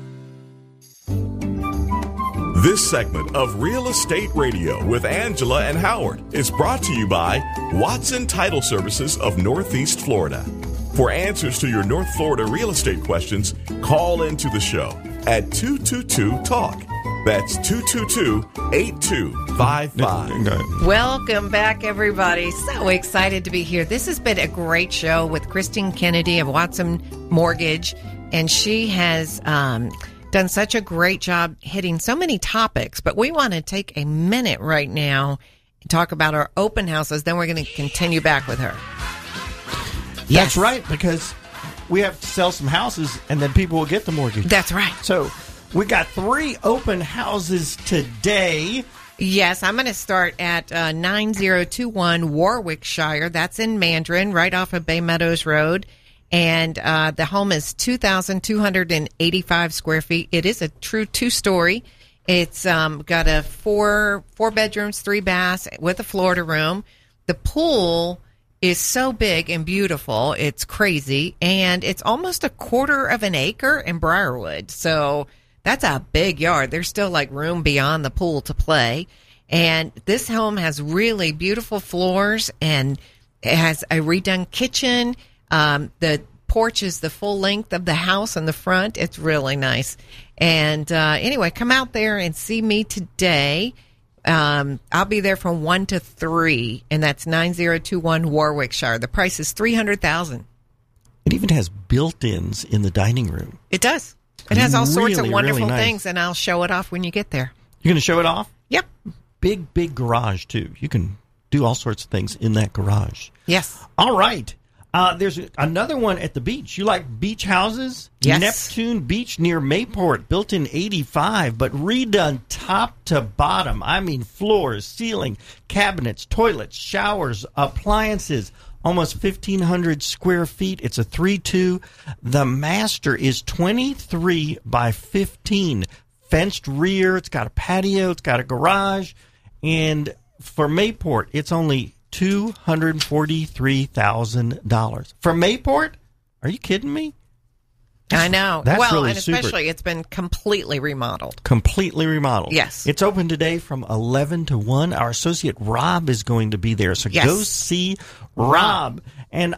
This segment of Real Estate Radio with Angela and Howard is brought to you by Watson Title Services of Northeast Florida. For answers to your North Florida real estate questions, call into the show at two two two talk. That's two two two, eight two five five. Welcome back, everybody. So excited to be here. This has been a great show with Christine Kennedy of Watson Mortgage, and she has um, done such a great job hitting so many topics. But we want to take a minute right now and talk about our open houses. Then we're going to continue back with her. That's Yes. right, because we have to sell some houses, and then people will get the mortgage. That's right. So we got three open houses today. Yes, I'm going to start at uh, nine zero two one Warwickshire. That's in Mandarin, right off of Bay Meadows Road. And uh, the home is two thousand two hundred eighty-five square feet. It is a true two-story. It's um, got a four four bedrooms, three baths with a Florida room. The pool is so big and beautiful. It's crazy. And it's almost a quarter of an acre in Briarwood. So that's a big yard. There's still like room beyond the pool to play. And this home has really beautiful floors, and it has a redone kitchen. Um, the porch is the full length of the house in the front. It's really nice. And uh, anyway, come out there and see me today. Um, I'll be there from one to three, and that's nine zero two one Warwickshire. The price is three hundred thousand dollars. It even has built-ins in the dining room. It does. It has all sorts Really, of wonderful really nice. things, and I'll show it off when you get there. You're going to show it off? Yep. Big, big garage, too. You can do all sorts of things in that garage. Yes. All right. Uh, there's another one at the beach. You like beach houses? Yes. Neptune Beach near Mayport, built in eighty-five, but redone top to bottom. I mean, floors, ceiling, cabinets, toilets, showers, appliances. Almost fifteen hundred square feet. It's a three two. The master is twenty-three by fifteen. Fenced rear. It's got a patio. It's got a garage. And for Mayport, it's only two hundred forty-three thousand dollars. For Mayport? Are you kidding me? I know. That's well, really and super. especially it's been completely remodeled. Completely remodeled. Yes. It's open today from eleven to one. Our associate Rob is going to be there. So Yes. go see Rob. And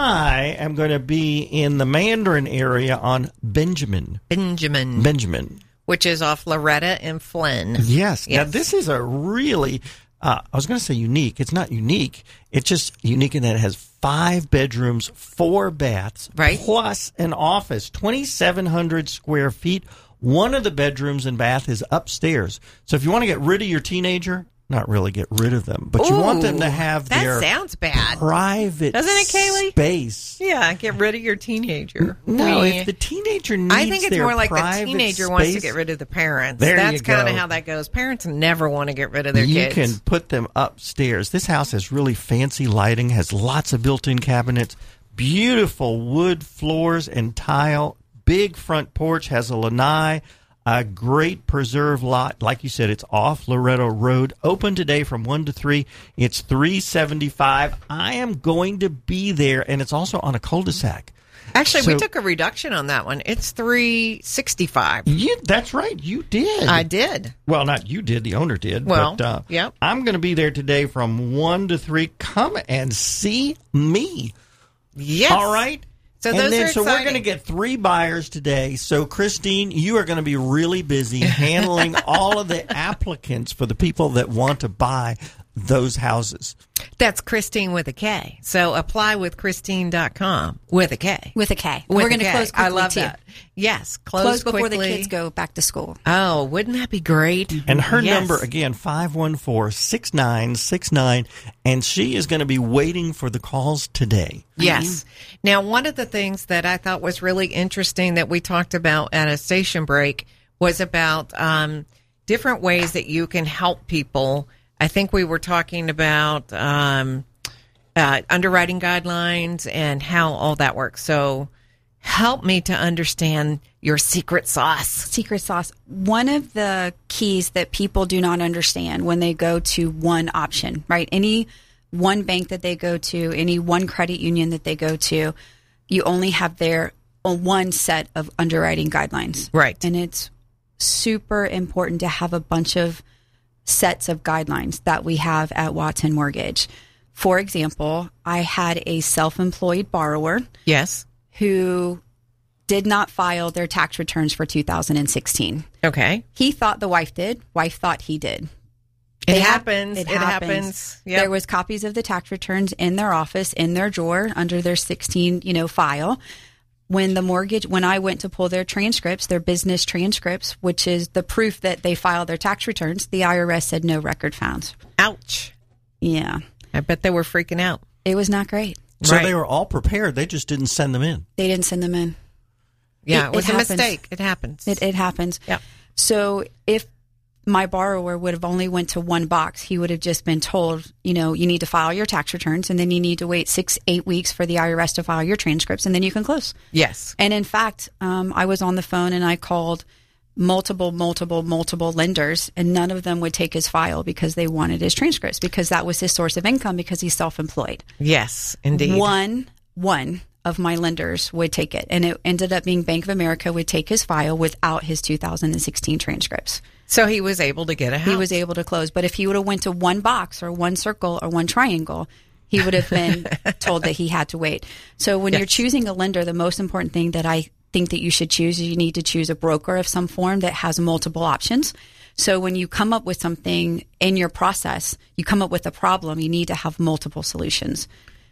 I am going to be in the Mandarin area on Benjamin. Benjamin. Benjamin. Which is off Loretta and Flynn. Yes. Yes. Now, this is a really, uh, I was going to say unique. It's not unique. It's just unique in that it has five bedrooms, four baths, right, plus an office, twenty-seven hundred square feet. One of the bedrooms and bath is upstairs. So if you want to get rid of your teenager, not really get rid of them, but you Ooh, want them to have that their sounds bad. private Doesn't it, Kaylee? space. Yeah, get rid of your teenager. No, We- if the teenager needs I think it's their more like the private teenager wants to space, get rid of the parents. There That's you kind of go. how that goes. Parents never want to get rid of their you kids. can put them upstairs. This house has really fancy lighting, has lots of built-in cabinets, beautiful wood floors and tile, big front porch, has a lanai, a great preserve lot. Like you said, it's off Loretto Road. Open today from one to three. It's three seventy-five. I am going to be there, and it's also on a cul-de-sac. Actually, So- we took a reduction on that one. It's three sixty-five. You, that's right. You did. I did. Well, not you did. The owner did. Well, but, uh, yep. I'm going to be there today from one to three. Come and see me. Yes. All right. So and those then, are so we're exciting. going to get three buyers today. So, Christine, you are going to be really busy handling all of the applicants for the people that want to buy those houses. That's Christine with a K. So apply with Christine dot com with a K. With a K. With We're a going to K. close quickly, I love too. that. Yes. Close, Close before quickly. the kids go back to school. Oh, wouldn't that be great? And her Yes. number, again, five one four, six nine six nine. And she is going to be waiting for the calls today. Yes. Now, one of the things that I thought was really interesting that we talked about at a station break was about um, different ways that you can help people. I think we were talking about um, uh, underwriting guidelines and how all that works. So help me to understand your secret sauce. Secret sauce. One of the keys that people do not understand when they go to one option, right? Any one bank that they go to, any one credit union that they go to, you only have their one set of underwriting guidelines. Right. And it's super important to have a bunch of sets of guidelines that we have at Watson Mortgage. For example, I had a self-employed borrower Yes. who did not file their tax returns for two thousand sixteen. Okay. He thought the wife did. Wife thought he did. It They have- happens. It, happens. Yep. There was copies of the tax returns in their office, in their drawer, under their sixteen, you know, file. When the mortgage, when I went to pull their transcripts, their business transcripts, which is the proof that they filed their tax returns, the I R S said no record found. Ouch. Yeah. I bet they were freaking out. It was not great. So Right. they were all prepared. They just didn't send them in. They didn't send them in. Yeah, It- it, was it a happens. mistake. It happens. It, it happens. Yeah. So if my borrower would have only went to one box, he would have just been told, you know, you need to file your tax returns, and then you need to wait six, eight weeks for the I R S to file your transcripts, and then you can close. Yes. And in fact, um, I was on the phone and I called multiple, multiple, multiple lenders, and none of them would take his file because they wanted his transcripts, because that was his source of income, because he's self-employed. Yes, indeed. One, one of my lenders would take it, and it ended up being Bank of America would take his file without his two thousand sixteen transcripts. So he was able to get a house. He was able to close. But if he would have went to one box or one circle or one triangle, he would have been told that he had to wait. So when Yes. you're choosing a lender, the most important thing that I think that you should choose is you need to choose a broker of some form that has multiple options. So when you come up with something in your process, you come up with a problem, you need to have multiple solutions.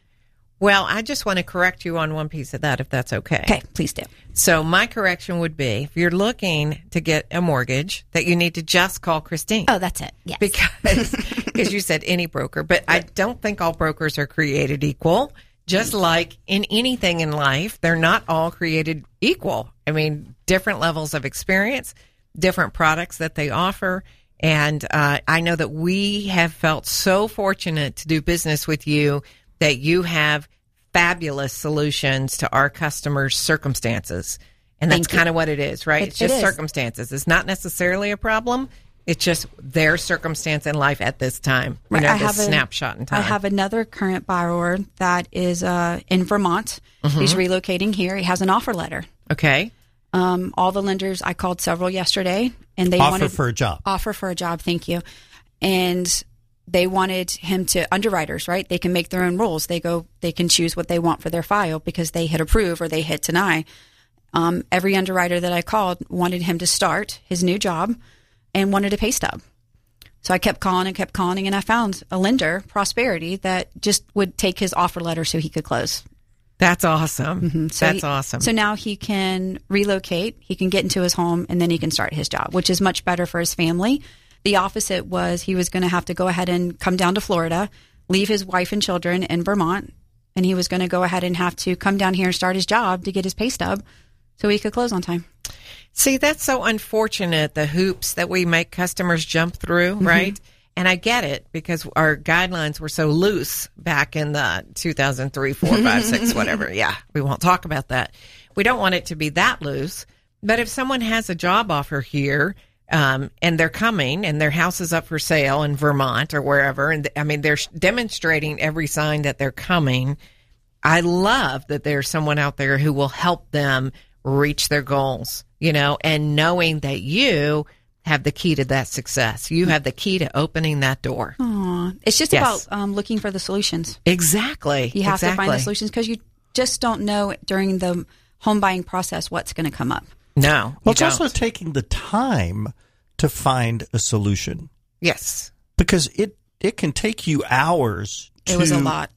Well, I just want to correct you on one piece of that, if that's okay. Okay, please do. So my correction would be, if you're looking to get a mortgage, that you need to just call Christine. Oh, that's it. Yes. Because because you said any broker, but I don't think all brokers are created equal. Just like in anything in life, they're not all created equal. I mean, different levels of experience, different products that they offer. And uh, I know that we have felt so fortunate to do business with you that you have fabulous solutions to our customers' circumstances. And that's kind of what it is, right? It, it's just it circumstances. It's not necessarily a problem. It's just their circumstance in life at this time, you right. know, I this have a, snapshot in time. I have another current borrower that is uh, in Vermont. Mm-hmm. He's relocating here. He has an offer letter. Okay. Um, all the lenders, I called several yesterday, and they offer wanted for a job. Offer for a job. Thank you. And they wanted him to underwriters, right? They can make their own rules. They go, they can choose what they want for their file because they hit approve or they hit deny. Um, every underwriter that I called wanted him to start his new job and wanted a pay stub. So I kept calling and kept calling, and I found a lender, Prosperity, that just would take his offer letter so he could close. That's awesome. Mm-hmm. So That's he, awesome. So now he can relocate, he can get into his home, and then he can start his job, which is much better for his family. The opposite was he was going to have to go ahead and come down to Florida, leave his wife and children in Vermont, and he was going to go ahead and have to come down here and start his job to get his pay stub so he could close on time. See, that's so unfortunate, the hoops that we make customers jump through, Mm-hmm. right? And I get it because our guidelines were so loose back in the two thousand three, four, five, six, whatever. Yeah, we won't talk about that. We don't want it to be that loose. But if someone has a job offer here um, and they're coming and their house is up for sale in Vermont or wherever, and I mean, they're demonstrating every sign that they're coming, I love that there's someone out there who will help them reach their goals, you know, and knowing that you have the key to that success. You have the key to opening that door. Aww. It's just Yes. about um, looking for the solutions. Exactly. You have exactly. to find the solutions because you just don't know during the home buying process what's going to come up. No. Well, it's you also don't. taking the time to find a solution Yes. because it, it can take you hours to, It was a lot.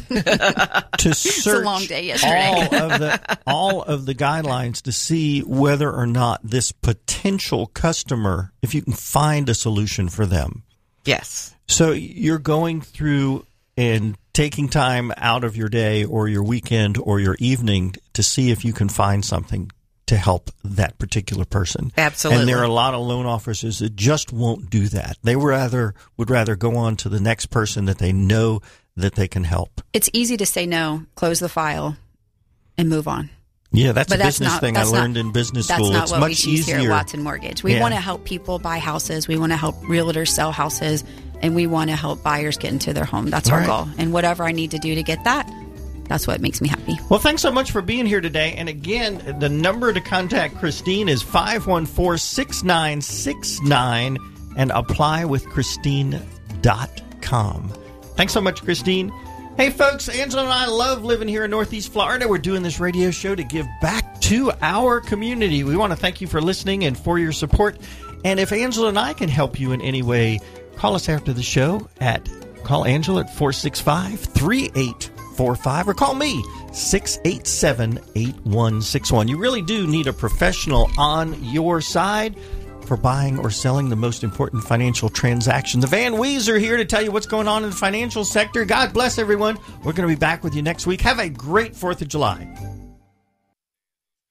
to search a long day yesterday. all of the all of the guidelines to see whether or not this potential customer, if you can find a solution for them. Yes. So you're going through and taking time out of your day or your weekend or your evening to see if you can find something to help that particular person. Absolutely. And there are a lot of loan officers that just won't do that. They would rather would rather go on to the next person that they know that they can help. It's easy to say no, close the file, and move on. Yeah, that's But a that's business not- thing I that's learned not- in business That's school. not It's what much we choose easier. here at Watson Mortgage. We Yeah. want to help people buy houses. We want to help realtors sell houses, and we want to help buyers get into their home. That's our Right. goal. And whatever I need to do to get that, that's what makes me happy. Well, thanks so much for being here today. And again, the number to contact Christine is five one four, six nine six nine and apply with Christine dot com. Thanks so much, Christine. Hey, folks, Angela and I love living here in Northeast Florida. We're doing this radio show to give back to our community. We want to thank you for listening and for your support. And if Angela and I can help you in any way, call us after the show at call Angela at four six five, three eight four five or call me six eight seven, eight one six one. You really do need a professional on your side for buying or selling the most important financial transaction. The Van Wees are here to tell you what's going on in the financial sector. God bless everyone. We're going to be back with you next week. Have a great fourth of July.